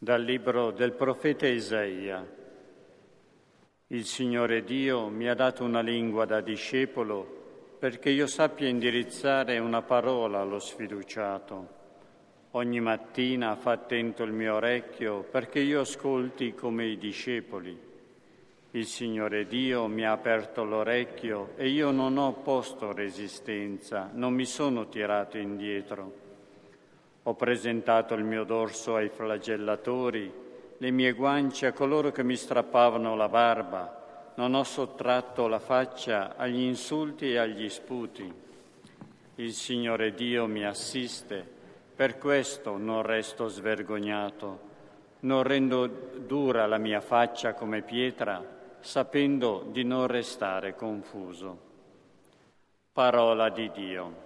Dal libro del profeta Isaia. Il Signore Dio mi ha dato una lingua da discepolo perché io sappia indirizzare una parola allo sfiduciato. Ogni mattina fa attento il mio orecchio perché io ascolti come i discepoli. Il Signore Dio mi ha aperto l'orecchio e io non ho posto resistenza, non mi sono tirato indietro. Ho presentato il mio dorso ai flagellatori, le mie guance a coloro che mi strappavano la barba. Non ho sottratto la faccia agli insulti e agli sputi. Il Signore Dio mi assiste, per questo non resto svergognato. Non rendo dura la mia faccia come pietra, sapendo di non restare confuso. Parola di Dio.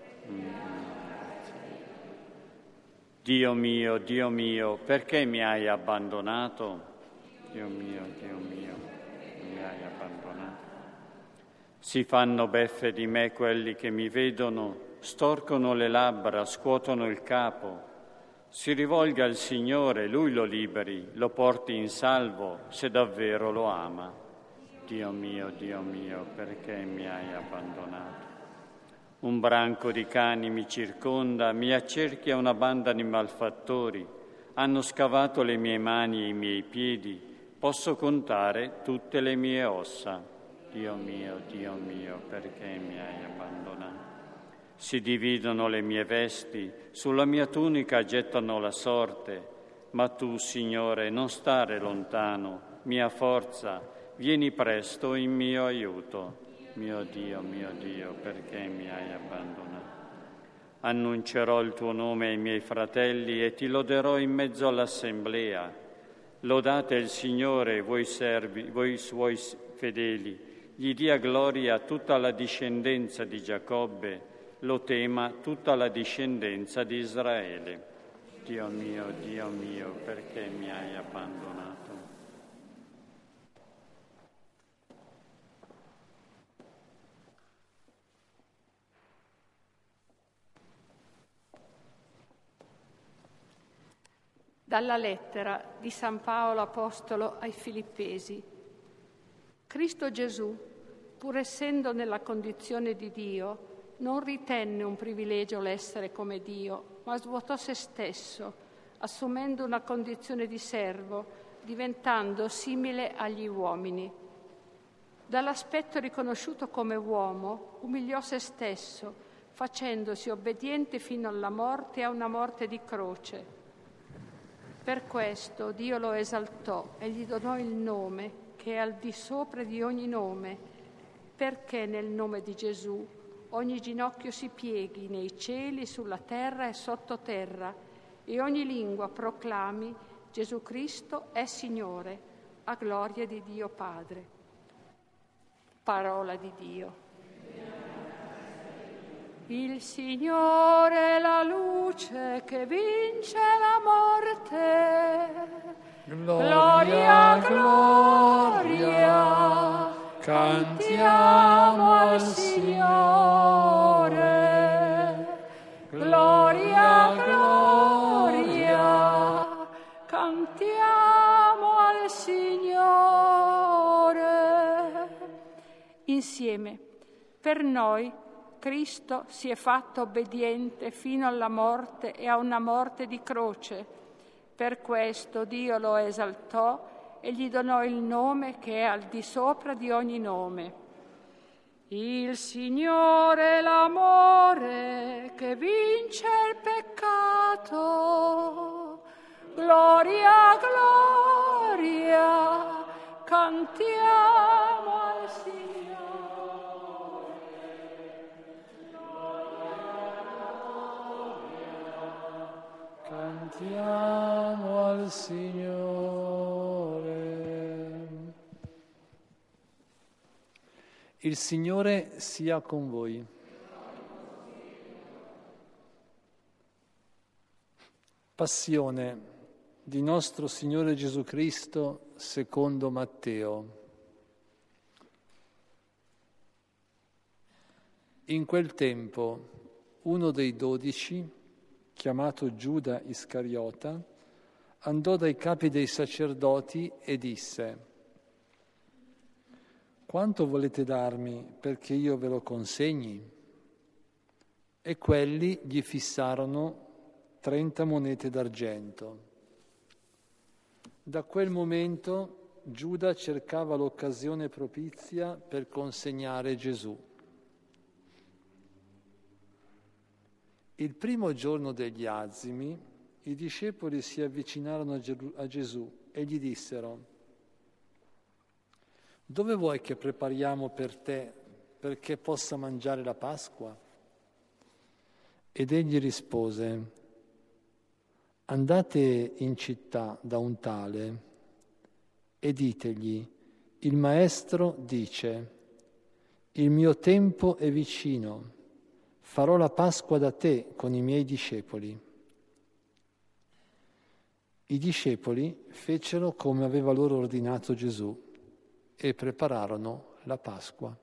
Dio mio, perché mi hai abbandonato? Dio mio, mi hai abbandonato. Si fanno beffe di me quelli che mi vedono, storcono le labbra, scuotono il capo. Si rivolga al Signore, Lui lo liberi, lo porti in salvo, se davvero lo ama. Dio mio, perché mi hai abbandonato? Un branco di cani mi circonda, mi accerchia una banda di malfattori. Hanno scavato le mie mani e i miei piedi. Posso contare tutte le mie ossa. Dio mio, perché mi hai abbandonato? Si dividono le mie vesti, sulla mia tunica gettano la sorte. Ma tu, Signore, non stare lontano, mia forza, vieni presto in mio aiuto. Mio Dio, perché mi hai abbandonato? Annuncerò il tuo nome ai miei fratelli e ti loderò in mezzo all'assemblea. Lodate il Signore, voi servi, voi suoi fedeli. Gli dia gloria tutta la discendenza di Giacobbe, lo tema tutta la discendenza di Israele. Dio mio, perché mi hai abbandonato? Dalla lettera di San Paolo Apostolo ai Filippesi. Cristo Gesù, pur essendo nella condizione di Dio, non ritenne un privilegio l'essere come Dio, ma svuotò se stesso, assumendo una condizione di servo, diventando simile agli uomini. Dall'aspetto riconosciuto come uomo, umiliò se stesso, facendosi obbediente fino alla morte e a una morte di croce. Per questo Dio lo esaltò e gli donò il nome che è al di sopra di ogni nome, perché nel nome di Gesù ogni ginocchio si pieghi nei cieli, sulla terra e sottoterra, e ogni lingua proclami Gesù Cristo è Signore, a gloria di Dio Padre. Parola di Dio. Il Signore è la luce che vince la morte. Gloria, gloria, cantiamo al Signore. Gloria, gloria, cantiamo al Signore. Insieme, per noi, Cristo si è fatto obbediente fino alla morte e a una morte di croce. Per questo Dio lo esaltò e gli donò il nome che è al di sopra di ogni nome. Il Signore è l'amore che vince il peccato. Gloria, gloria, cantiamo al Signore. Cantiamo al Signore. Il Signore sia con voi. Passione di nostro Signore Gesù Cristo secondo Matteo. In quel tempo uno dei 12, chiamato Giuda Iscariota, andò dai capi dei sacerdoti e disse: «Quanto volete darmi perché io ve lo consegni?» E quelli gli fissarono 30 monete d'argento. Da quel momento Giuda cercava l'occasione propizia per consegnare Gesù. Il primo giorno degli azimi, i discepoli si avvicinarono a Gesù e gli dissero: «Dove vuoi che prepariamo per te perché possa mangiare la Pasqua?» Ed egli rispose: «Andate in città da un tale e ditegli: il Maestro dice: il mio tempo è vicino, farò la Pasqua da te con i miei discepoli». I discepoli fecero come aveva loro ordinato Gesù e prepararono la Pasqua.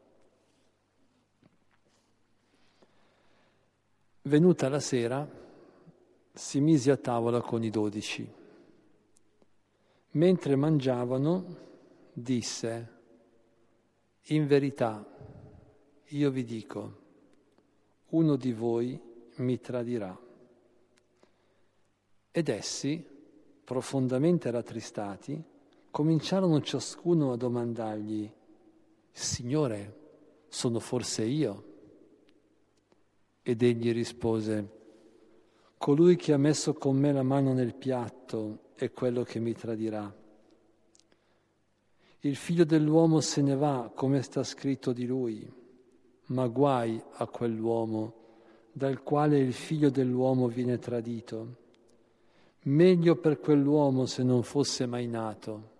Venuta la sera, si mise a tavola con i 12. Mentre mangiavano, disse: «In verità, io vi dico, uno di voi mi tradirà». Ed essi, profondamente rattristati, cominciarono ciascuno a domandargli: «Signore, sono forse io?» Ed egli rispose: «Colui che ha messo con me la mano nel piatto è quello che mi tradirà. Il figlio dell'uomo se ne va, come sta scritto di lui, ma guai a quell'uomo dal quale il figlio dell'uomo viene tradito. Meglio per quell'uomo se non fosse mai nato».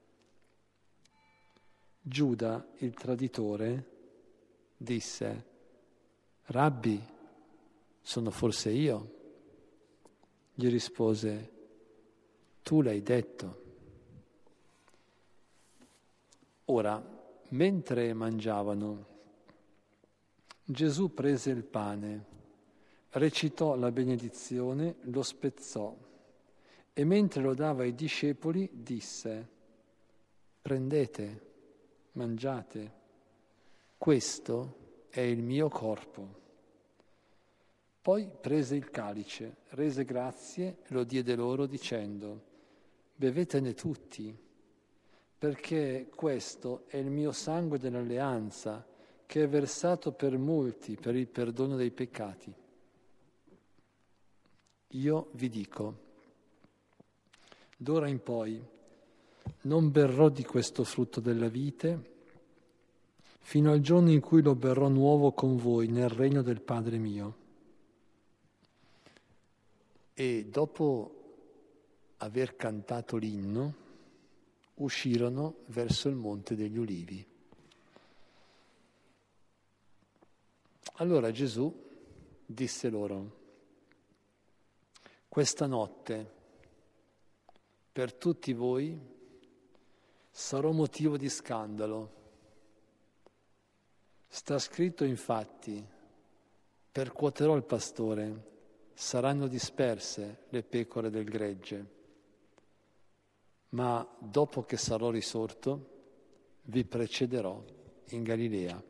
Giuda, il traditore, disse: «Rabbi, sono forse io?» Gli rispose: «Tu l'hai detto». Ora, mentre mangiavano, Gesù prese il pane, recitò la benedizione, lo spezzò e mentre lo dava ai discepoli disse: «Prendete, mangiate, questo è il mio corpo». Poi prese il calice, rese grazie e lo diede loro dicendo: «Bevetene tutti, perché questo è il mio sangue dell'alleanza, che è versato per molti per il perdono dei peccati. Io vi dico, d'ora in poi non berrò di questo frutto della vite fino al giorno in cui lo berrò nuovo con voi nel regno del Padre mio». E dopo aver cantato l'inno, uscirono verso il Monte degli Ulivi. Allora Gesù disse loro: «Questa notte per tutti voi sarò motivo di scandalo. Sta scritto infatti: percuoterò il pastore, saranno disperse le pecore del gregge. Ma dopo che sarò risorto, vi precederò in Galilea».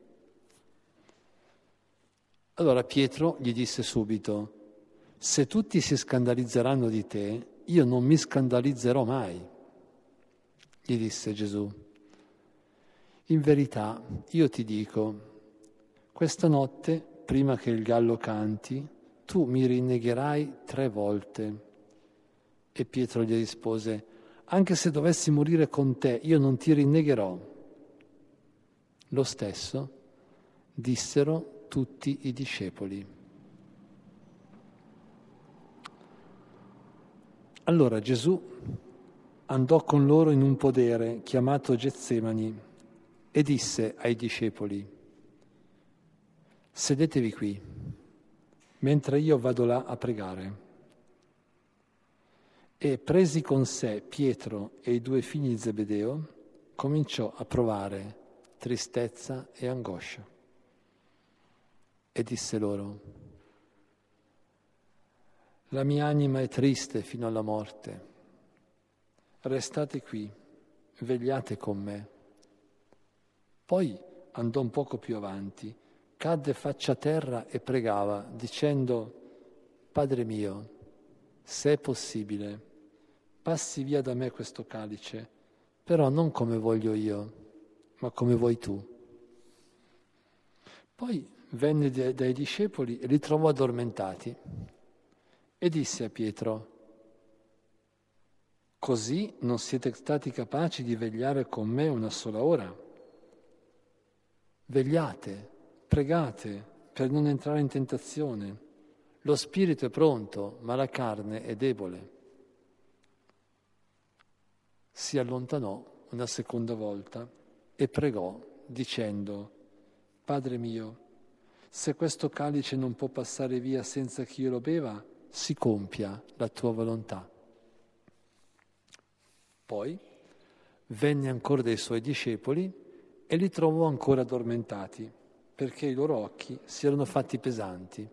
Allora Pietro gli disse subito: «Se tutti si scandalizzeranno di te, io non mi scandalizzerò mai». Gli disse Gesù: «In verità io ti dico, questa notte, prima che il gallo canti, tu mi rinnegherai 3 volte». E Pietro gli rispose: «Anche se dovessi morire con te, io non ti rinnegherò». Lo stesso dissero tutti i discepoli. Allora Gesù andò con loro in un podere chiamato Getsemani e disse ai discepoli: «Sedetevi qui, mentre io vado là a pregare». E presi con sé Pietro e i 2 figli di Zebedeo, cominciò a provare tristezza e angoscia. E disse loro: «La mia anima è triste fino alla morte, restate qui, vegliate con me. Poi andò un poco più avanti, cadde faccia a terra e pregava, dicendo: Padre mio, se è possibile, passi via da me questo calice, però non come voglio io, ma come vuoi tu. Poi venne dai discepoli e li trovò addormentati e disse a Pietro: così non siete stati capaci di vegliare con me una sola ora? Vegliate, pregate per non entrare in tentazione. Lo spirito è pronto, ma la carne è debole. Si allontanò una seconda volta e pregò, dicendo: Padre mio, se questo calice non può passare via senza che io lo beva, si compia la tua volontà. Poi venne ancora dai suoi discepoli e li trovò ancora addormentati, perché i loro occhi si erano fatti pesanti.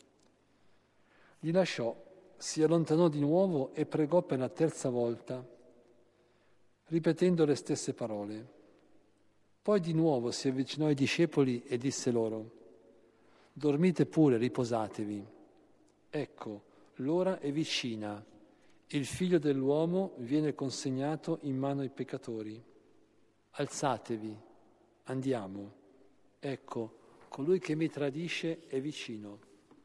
Li lasciò, si allontanò di nuovo e pregò per la terza volta, ripetendo le stesse parole. Poi di nuovo si avvicinò ai discepoli e disse loro: dormite pure, riposatevi. Ecco, l'ora è vicina. Il Figlio dell'uomo viene consegnato in mano ai peccatori. Alzatevi, andiamo. Ecco, colui che mi tradisce è vicino.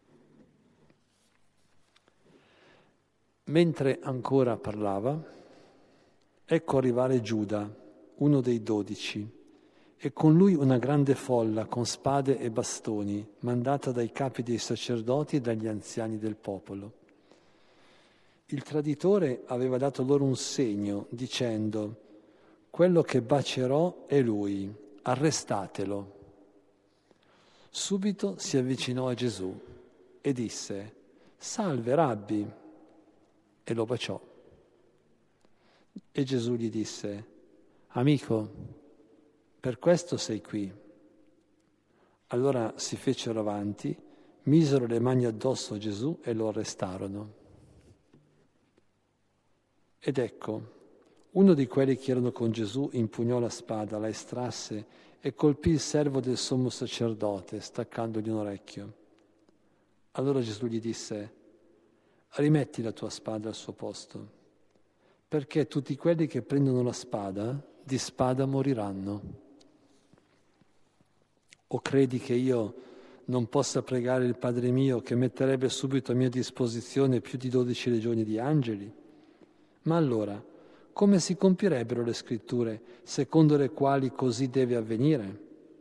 Mentre ancora parlava, ecco arrivare Giuda, uno dei 12, e con lui una grande folla con spade e bastoni, mandata dai capi dei sacerdoti e dagli anziani del popolo. Il traditore aveva dato loro un segno, dicendo: quello che bacerò è lui, arrestatelo. Subito si avvicinò a Gesù e disse: salve, Rabbi, e lo baciò. E Gesù gli disse: amico, per questo sei qui. Allora si fecero avanti, misero le mani addosso a Gesù e lo arrestarono. Ed ecco, uno di quelli che erano con Gesù impugnò la spada, la estrasse e colpì il servo del sommo sacerdote, staccandogli un orecchio. Allora Gesù gli disse: rimetti la tua spada al suo posto, perché tutti quelli che prendono la spada, di spada moriranno. O credi che io non possa pregare il Padre mio, che metterebbe subito a mia disposizione più di 12 legioni di angeli? Ma allora, come si compirebbero le scritture, secondo le quali così deve avvenire?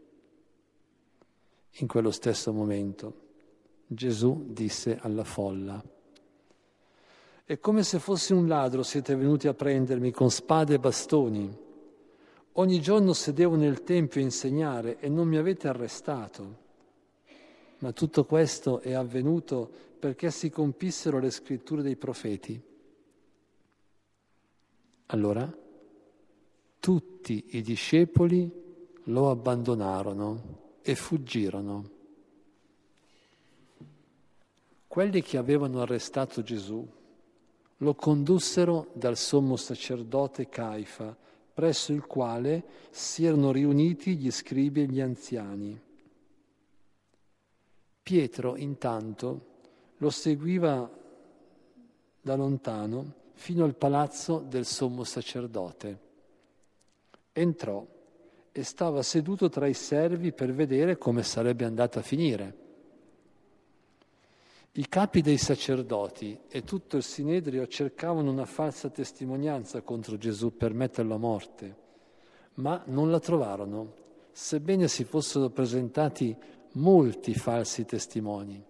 In quello stesso momento Gesù disse alla folla: è come se fossi un ladro siete venuti a prendermi con spade e bastoni. Ogni giorno sedevo nel tempio a insegnare e non mi avete arrestato. Ma tutto questo è avvenuto perché si compissero le scritture dei profeti. Allora tutti i discepoli lo abbandonarono e fuggirono. Quelli che avevano arrestato Gesù lo condussero dal sommo sacerdote Caifa, presso il quale si erano riuniti gli scribi e gli anziani. Pietro, intanto, lo seguiva da lontano fino al palazzo del sommo sacerdote. Entrò e stava seduto tra i servi per vedere come sarebbe andata a finire. I capi dei sacerdoti e tutto il Sinedrio cercavano una falsa testimonianza contro Gesù per metterlo a morte, ma non la trovarono, sebbene si fossero presentati molti falsi testimoni.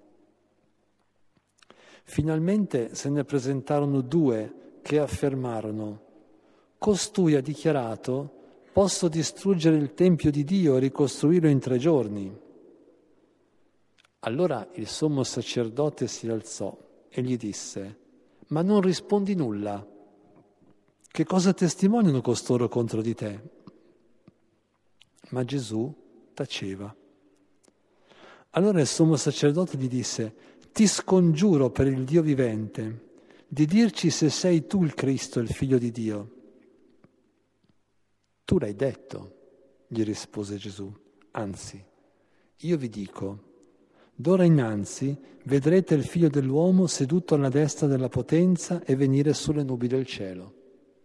Finalmente se ne presentarono 2 che affermarono: costui ha dichiarato: posso distruggere il Tempio di Dio e ricostruirlo in 3 giorni. Allora il sommo sacerdote si alzò e gli disse: ma non rispondi nulla? Che cosa testimoniano costoro contro di te? Ma Gesù taceva. Allora il sommo sacerdote gli disse: ti scongiuro per il Dio vivente di dirci se sei tu il Cristo, il Figlio di Dio. Tu l'hai detto, gli rispose Gesù. Anzi, io vi dico, d'ora innanzi vedrete il Figlio dell'uomo seduto alla destra della potenza e venire sulle nubi del cielo.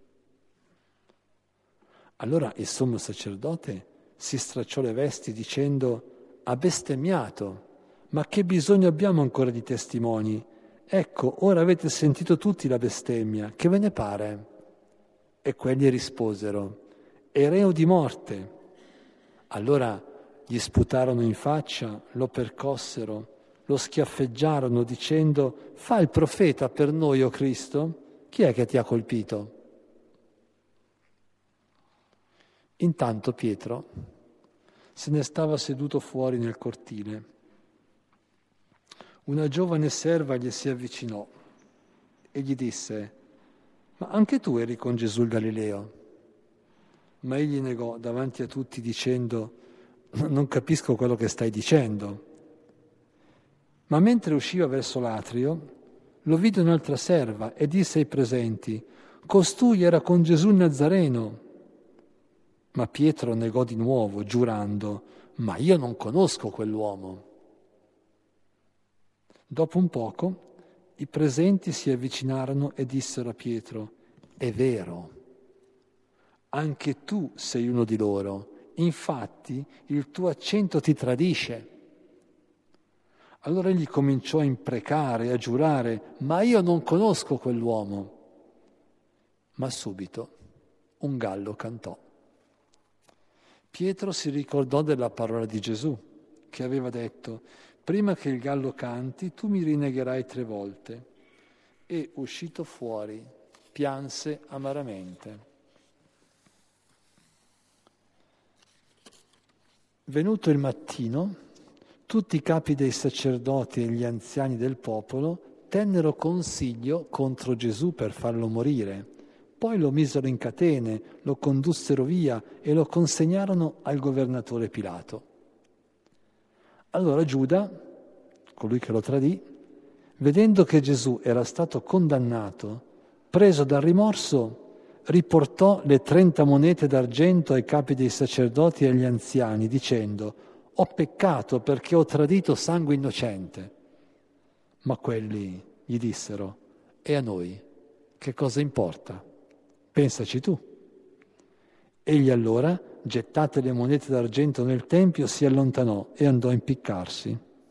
Allora il sommo sacerdote si stracciò le vesti dicendo: ha bestemmiato, ma che bisogno abbiamo ancora di testimoni? Ecco, ora avete sentito tutti la bestemmia, che ve ne pare? E quelli risposero: è reo di morte. Allora gli sputarono in faccia, lo percossero, lo schiaffeggiarono dicendo: fa il profeta per noi, o Cristo? Chi è che ti ha colpito? Intanto Pietro se ne stava seduto fuori nel cortile. Una giovane serva gli si avvicinò e gli disse: ma anche tu eri con Gesù il Galileo? Ma egli negò davanti a tutti dicendo: non capisco quello che stai dicendo. Ma mentre usciva verso l'atrio, lo vide un'altra serva e disse ai presenti: costui era con Gesù il Nazareno. Ma Pietro negò di nuovo, giurando: ma io non conosco quell'uomo. Dopo un poco i presenti si avvicinarono e dissero a Pietro: è vero, anche tu sei uno di loro, infatti il tuo accento ti tradisce. Allora egli cominciò a imprecare, a giurare: ma io non conosco quell'uomo. Ma subito un gallo cantò. Pietro si ricordò della parola di Gesù, che aveva detto: prima che il gallo canti, tu mi rinnegherai 3 volte. E, uscito fuori, pianse amaramente. Venuto il mattino, tutti i capi dei sacerdoti e gli anziani del popolo tennero consiglio contro Gesù per farlo morire. Poi lo misero in catene, lo condussero via e lo consegnarono al governatore Pilato. Allora Giuda, colui che lo tradì, vedendo che Gesù era stato condannato, preso dal rimorso, riportò le 30 monete d'argento ai capi dei sacerdoti e agli anziani, dicendo: ho peccato perché ho tradito sangue innocente. Ma quelli gli dissero: e a noi che cosa importa? Pensaci tu. Egli allora, gettate le monete d'argento nel tempio, si allontanò e andò a impiccarsi.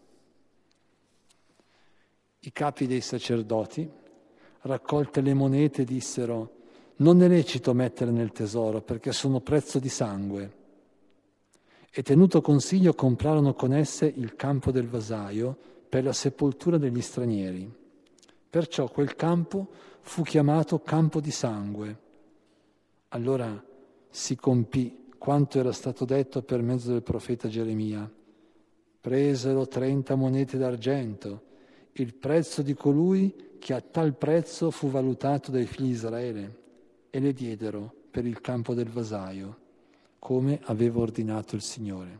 I capi dei sacerdoti, raccolte le monete, dissero: non è lecito mettere nel tesoro perché sono prezzo di sangue. E tenuto consiglio comprarono con esse il campo del vasaio per la sepoltura degli stranieri. Perciò quel campo fu chiamato campo di sangue. Allora si compì quanto era stato detto per mezzo del profeta Geremia. Presero 30 monete d'argento, il prezzo di colui che a tal prezzo fu valutato dai figli di Israele, e le diedero per il campo del vasaio, come aveva ordinato il Signore.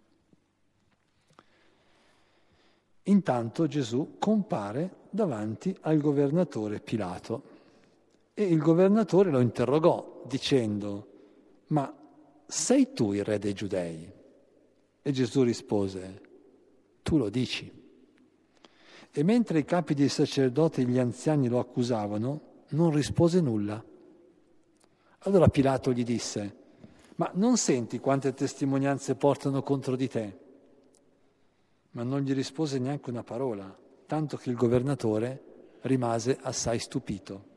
Intanto Gesù compare davanti al governatore Pilato e il governatore lo interrogò dicendo: ma sei tu il re dei Giudei? E Gesù rispose: tu lo dici. E mentre i capi dei sacerdoti e gli anziani lo accusavano, non rispose nulla. Allora Pilato gli disse: ma non senti quante testimonianze portano contro di te? Ma non gli rispose neanche una parola, tanto che il governatore rimase assai stupito.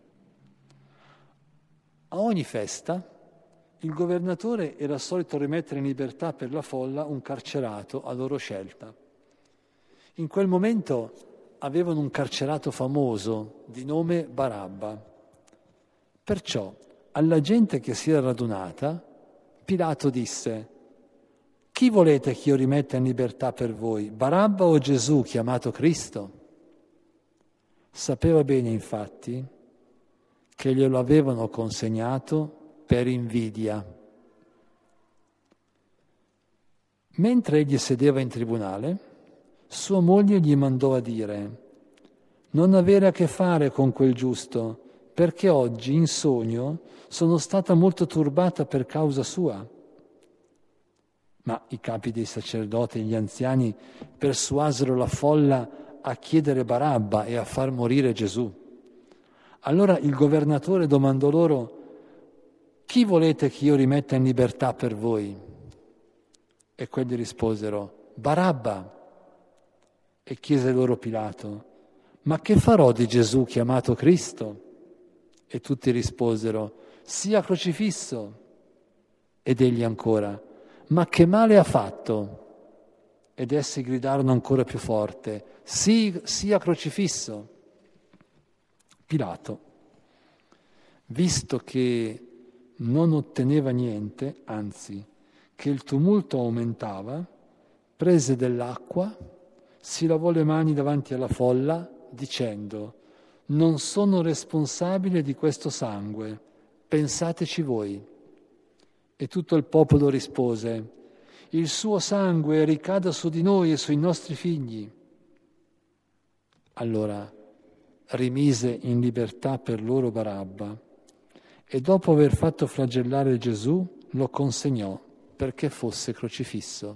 A ogni festa il governatore era solito rimettere in libertà per la folla un carcerato a loro scelta. In quel momento avevano un carcerato famoso di nome Barabba. Perciò alla gente che si era radunata, Pilato disse: chi volete che io rimetta in libertà per voi, Barabba o Gesù chiamato Cristo? Sapeva bene, infatti, che glielo avevano consegnato per invidia. Mentre egli sedeva in tribunale, sua moglie gli mandò a dire: non avere a che fare con quel giusto, perché oggi in sogno sono stata molto turbata per causa sua. Ma i capi dei sacerdoti e gli anziani persuasero la folla a chiedere Barabba e a far morire Gesù. Allora il governatore domandò loro: chi volete che io rimetta in libertà per voi? E quelli risposero: Barabba. E chiese loro Pilato: ma che farò di Gesù chiamato Cristo? E tutti risposero: sia crocifisso. Ed egli ancora: ma che male ha fatto? Ed essi gridarono ancora più forte: sì, sia crocifisso. Pilato, visto che non otteneva niente, anzi, che il tumulto aumentava, prese dell'acqua, si lavò le mani davanti alla folla, dicendo: non sono responsabile di questo sangue, pensateci voi. E tutto il popolo rispose: il suo sangue ricada su di noi e sui nostri figli. Allora rimise in libertà per loro Barabba e dopo aver fatto flagellare Gesù lo consegnò perché fosse crocifisso.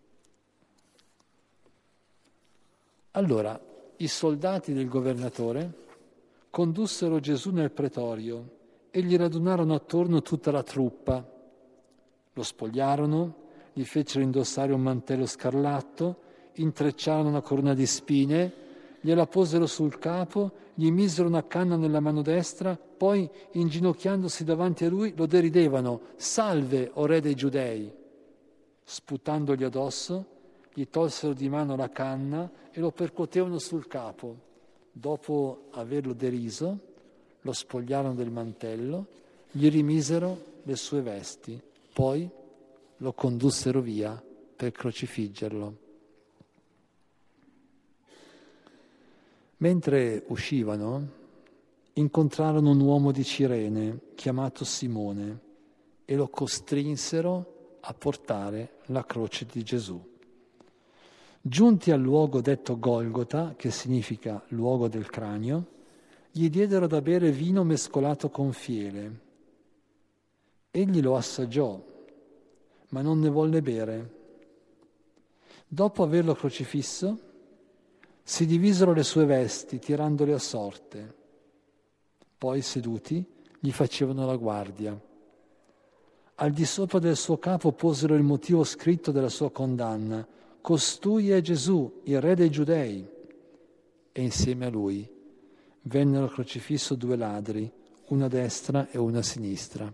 Allora i soldati del governatore condussero Gesù nel pretorio e gli radunarono attorno tutta la truppa. Lo spogliarono, gli fecero indossare un mantello scarlatto, intrecciarono una corona di spine, gliela posero sul capo, gli misero una canna nella mano destra, poi, inginocchiandosi davanti a lui, lo deridevano: «Salve, o re dei Giudei!» Sputandogli addosso, gli tolsero di mano la canna e lo percuotevano sul capo. Dopo averlo deriso, lo spogliarono del mantello, gli rimisero le sue vesti, poi lo condussero via per crocifiggerlo. Mentre uscivano, incontrarono un uomo di Cirene chiamato Simone e lo costrinsero a portare la croce di Gesù. Giunti al luogo detto Golgota, che significa luogo del cranio, gli diedero da bere vino mescolato con fiele. Egli lo assaggiò, ma non ne volle bere. Dopo averlo crocifisso, si divisero le sue vesti, tirandole a sorte. Poi, seduti, gli facevano la guardia. Al di sopra del suo capo posero il motivo scritto della sua condanna: «Costui è Gesù, il re dei Giudei». E insieme a lui vennero crocifisso 2 ladri, uno a destra e uno a sinistra.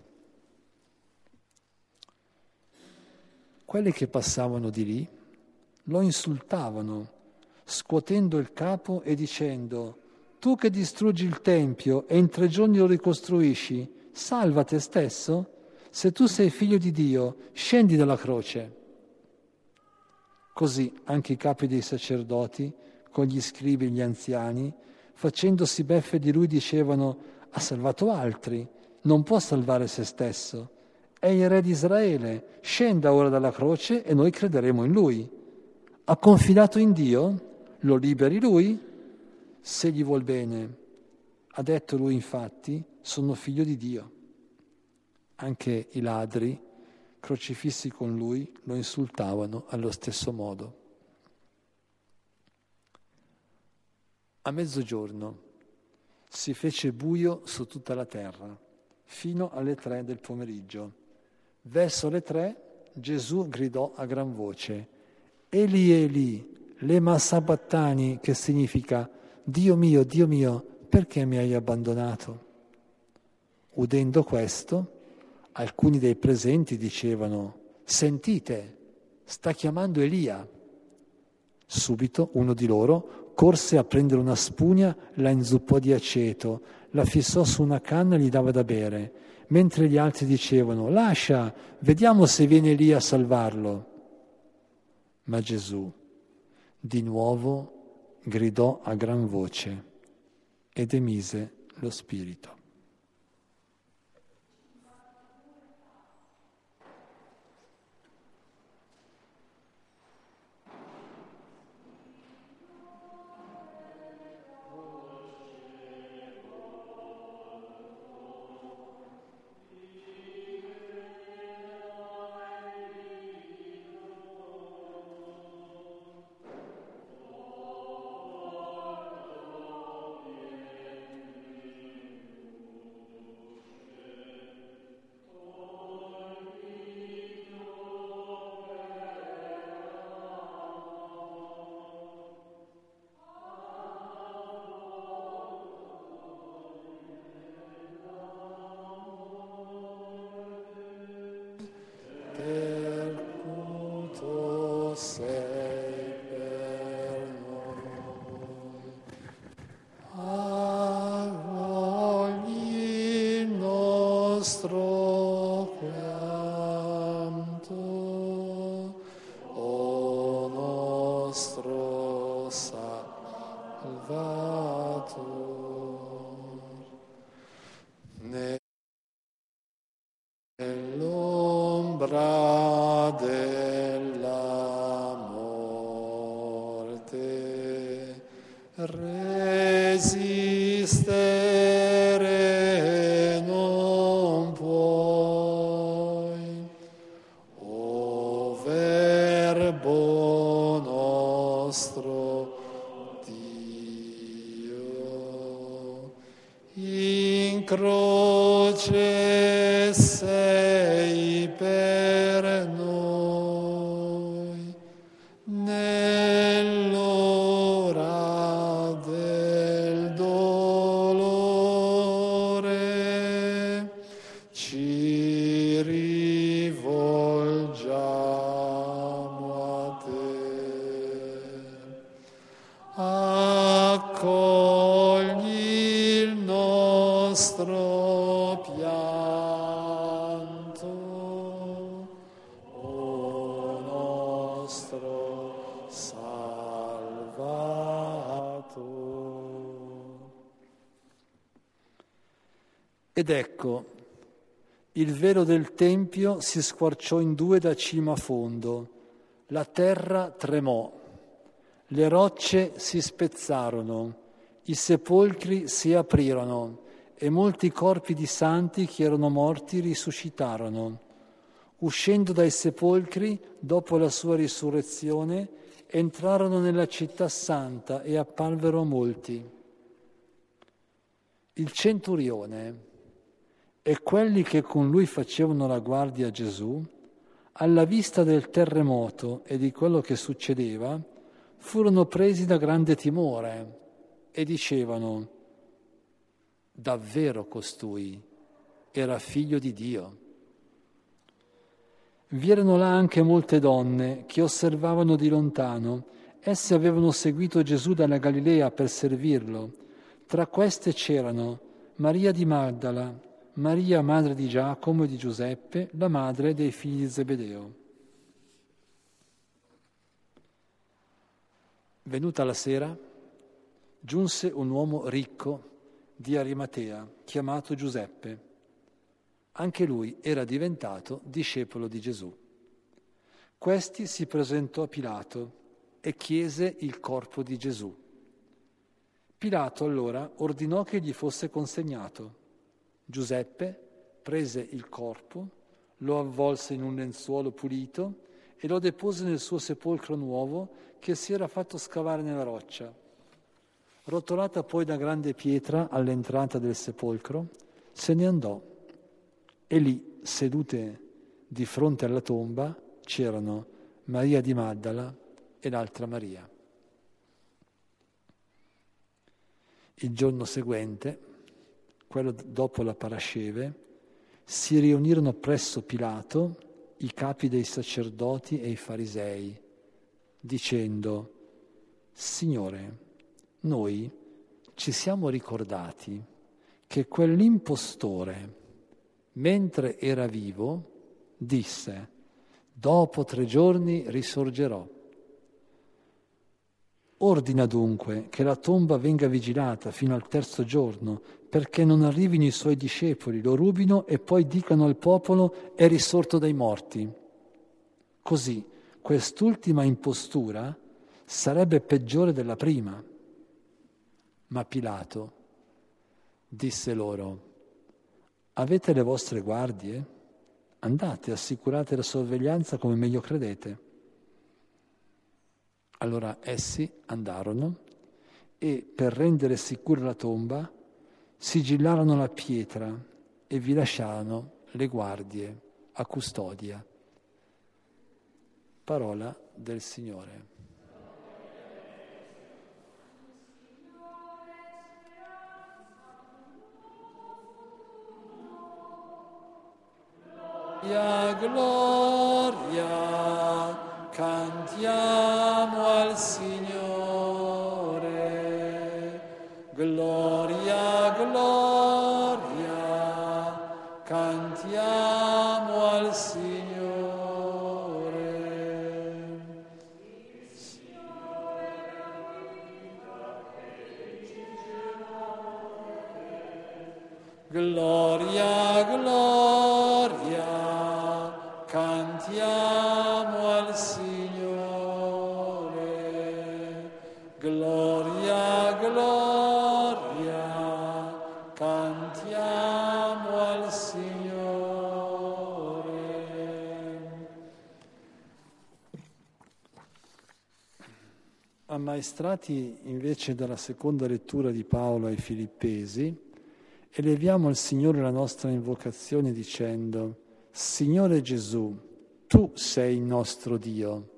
Quelli che passavano di lì lo insultavano, scuotendo il capo e dicendo: «Tu che distruggi il Tempio e in 3 giorni lo ricostruisci, salva te stesso? Se tu sei figlio di Dio, scendi dalla croce». Così anche i capi dei sacerdoti, con gli scribi e gli anziani, facendosi beffe di lui, dicevano: «Ha salvato altri, non può salvare se stesso. È il re di Israele, scenda ora dalla croce e noi crederemo in lui. Ha confidato in Dio? Lo liberi lui? Se gli vuol bene». Ha detto lui infatti: «Sono figlio di Dio». Anche i ladri, crocifissi con lui, lo insultavano allo stesso modo. A mezzogiorno si fece buio su tutta la terra, fino alle 3 del pomeriggio. Verso le 3 Gesù gridò a gran voce: «Eli, Eli, lema sabachthani», che significa: Dio mio, perché mi hai abbandonato?» Udendo questo, alcuni dei presenti dicevano: «Sentite, sta chiamando Elia». Subito uno di loro corse a prendere una spugna, la inzuppò di aceto, la fissò su una canna e gli dava da bere, mentre gli altri dicevano: «Lascia, vediamo se viene Elia a salvarlo». Ma Gesù di nuovo gridò a gran voce ed emise lo spirito. nell'ombra della morte resistere non puoi, o Verbo nostro Dio, in croce sei per noi, nell'ora del dolore ci rivolgiamo a te. Accogli il nostro pianto, o nostro Salvatore. Ed ecco, il velo del Tempio si squarciò in due da cima a fondo, la terra tremò, le rocce si spezzarono, i sepolcri si aprirono e molti corpi di santi che erano morti risuscitarono. Uscendo dai sepolcri, dopo la sua risurrezione, entrarono nella città santa e apparvero a molti. Il centurione e quelli che con lui facevano la guardia a Gesù, alla vista del terremoto e di quello che succedeva, furono presi da grande timore e dicevano: davvero costui era figlio di Dio. Vi erano là anche molte donne che osservavano di lontano. Esse avevano seguito Gesù dalla Galilea per servirlo. Tra queste c'erano Maria di Magdala, Maria madre di Giacomo e di Giuseppe, la madre dei figli di Zebedeo. Venuta la sera, giunse un uomo ricco di Arimatea, chiamato Giuseppe. Anche lui era diventato discepolo di Gesù. Questi si presentò a Pilato e chiese il corpo di Gesù. Pilato allora ordinò che gli fosse consegnato. Giuseppe prese il corpo, lo avvolse in un lenzuolo pulito e lo depose nel suo sepolcro nuovo che si era fatto scavare nella roccia. Rotolata poi da grande pietra all'entrata del sepolcro, se ne andò e lì, sedute di fronte alla tomba, c'erano Maria di Magdala e l'altra Maria. Il giorno seguente, quello dopo la Parasceve, si riunirono presso Pilato i capi dei sacerdoti e i farisei, dicendo: Signore, noi ci siamo ricordati che quell'impostore, mentre era vivo, disse: dopo 3 giorni risorgerò. Ordina dunque che la tomba venga vigilata fino al 3° giorno, perché non arrivino i suoi discepoli, lo rubino e poi dicano al popolo: è risorto dai morti. Così quest'ultima impostura sarebbe peggiore della prima. Ma Pilato disse loro: avete le vostre guardie? Andate, assicurate la sorveglianza come meglio credete. Allora essi andarono e, per rendere sicura la tomba, sigillarono la pietra e vi lasciarono le guardie a custodia. Parola del Signore. Gloria, cantiamo al Signore. Gloria, gloria, cantiamo al Signore. Gloria, gloria, cantiamo al Signore. Gloria, gloria, cantiamo al Signore. Ammaestrati invece dalla seconda lettura di Paolo ai Filippesi, eleviamo al Signore la nostra invocazione dicendo: Signore Gesù, Tu sei il nostro Dio.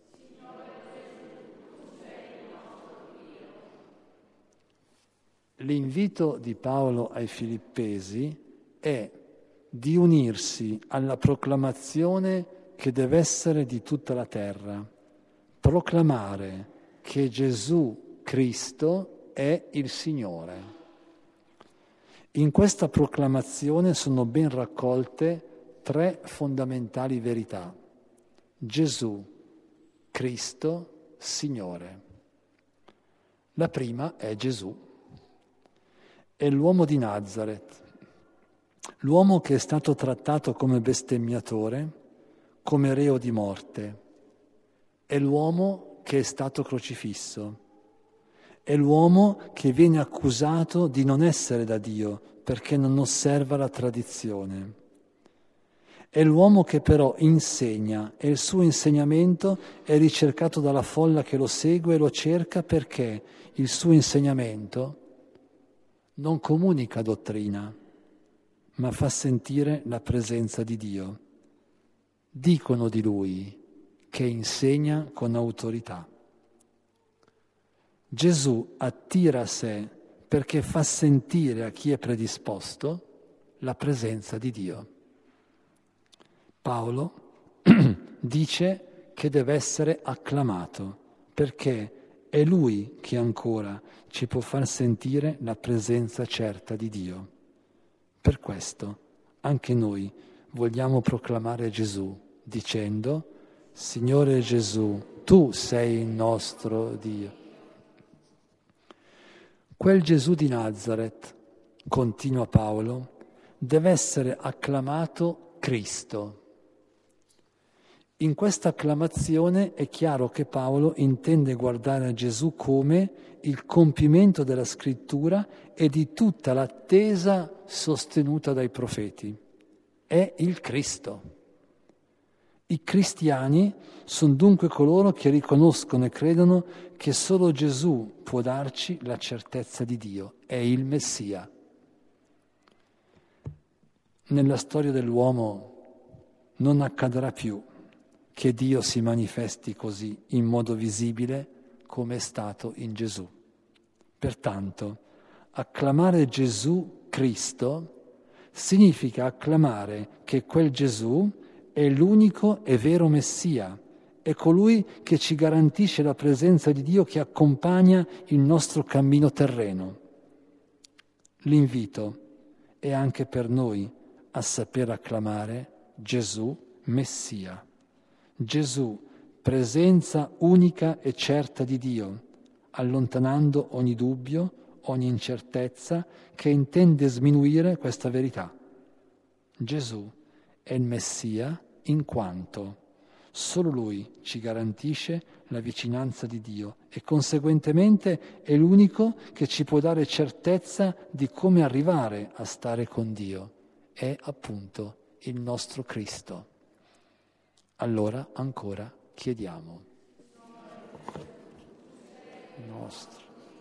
L'invito di Paolo ai Filippesi è di unirsi alla proclamazione che deve essere di tutta la terra, proclamare che Gesù Cristo è il Signore. In questa proclamazione sono ben raccolte 3 fondamentali verità: Gesù, Cristo, Signore. La prima è Gesù. È l'uomo di Nazareth, l'uomo che è stato trattato come bestemmiatore, come reo di morte. È l'uomo che è stato crocifisso. È l'uomo che viene accusato di non essere da Dio perché non osserva la tradizione. È l'uomo che però insegna e il suo insegnamento è ricercato dalla folla che lo segue e lo cerca perché il suo insegnamento non comunica dottrina, ma fa sentire la presenza di Dio. Dicono di lui che insegna con autorità. Gesù attira a sé perché fa sentire a chi è predisposto la presenza di Dio. Paolo dice che deve essere acclamato perché è lui che ancora ci può far sentire la presenza certa di Dio. Per questo anche noi vogliamo proclamare Gesù dicendo: Signore Gesù, Tu sei il nostro Dio. Quel Gesù di Nazareth, continua Paolo, deve essere acclamato Cristo. In questa acclamazione è chiaro che Paolo intende guardare a Gesù come il compimento della Scrittura e di tutta l'attesa sostenuta dai profeti. È il Cristo. I cristiani sono dunque coloro che riconoscono e credono che solo Gesù può darci la certezza di Dio, è il Messia. Nella storia dell'uomo non accadrà più che Dio si manifesti così in modo visibile come è stato in Gesù. Pertanto, acclamare Gesù Cristo significa acclamare che quel Gesù è l'unico e vero Messia, è colui che ci garantisce la presenza di Dio che accompagna il nostro cammino terreno. L'invito è anche per noi a saper acclamare Gesù Messia. Gesù, presenza unica e certa di Dio, allontanando ogni dubbio, ogni incertezza che intende sminuire questa verità. Gesù è il Messia in quanto solo Lui ci garantisce la vicinanza di Dio e conseguentemente è l'unico che ci può dare certezza di come arrivare a stare con Dio. È appunto il nostro Cristo. Allora ancora chiediamo. Nostro.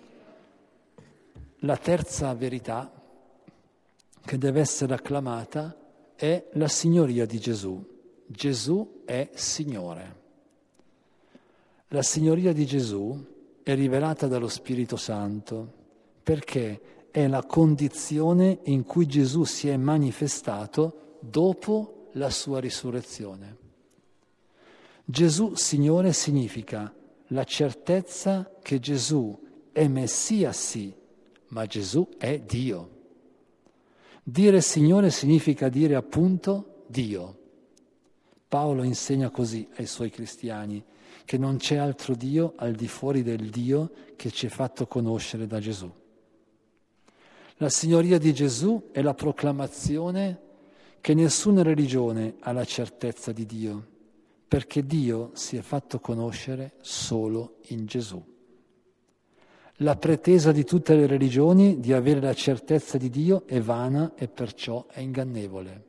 La terza verità che deve essere acclamata è la signoria di Gesù. Gesù è Signore. La signoria di Gesù è rivelata dallo Spirito Santo perché è la condizione in cui Gesù si è manifestato dopo la sua risurrezione. Gesù Signore significa la certezza che Gesù è Messia, sì, ma Gesù è Dio. Dire Signore significa dire appunto Dio. Paolo insegna così ai suoi cristiani, che non c'è altro Dio al di fuori del Dio che ci è fatto conoscere da Gesù. La signoria di Gesù è la proclamazione che nessuna religione ha la certezza di Dio, perché Dio si è fatto conoscere solo in Gesù. La pretesa di tutte le religioni di avere la certezza di Dio è vana e perciò è ingannevole.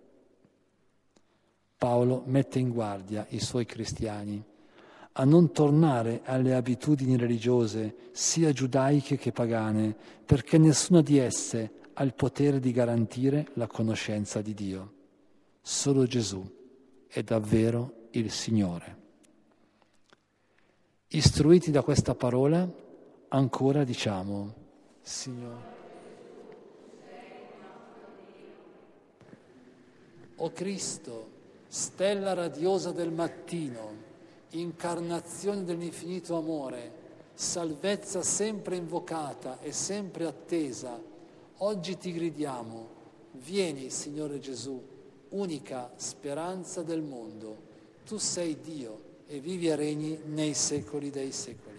Paolo mette in guardia i suoi cristiani a non tornare alle abitudini religiose, sia giudaiche che pagane, perché nessuna di esse ha il potere di garantire la conoscenza di Dio. Solo Gesù è davvero il Signore. Istruiti da questa parola, ancora diciamo, Signore. O Cristo, stella radiosa del mattino, incarnazione dell'infinito amore, salvezza sempre invocata e sempre attesa, oggi ti gridiamo, vieni, Signore Gesù, unica speranza del mondo. Tu sei Dio e vivi e regni nei secoli dei secoli.